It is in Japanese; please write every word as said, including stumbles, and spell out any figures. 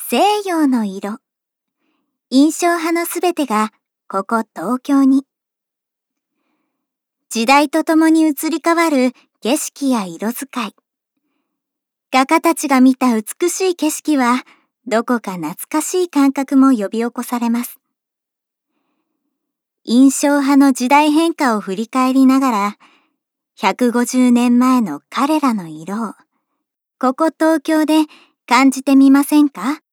西洋の色。印象派のすべてがここ東京に。時代とともに移り変わる景色や色使い。画家たちが見た美しい景色はどこか懐かしい感覚も呼び起こされます。印象派の時代変化を振り返りながら、ひゃくごじゅうねんまえの彼らの色をここ東京で感じてみませんか？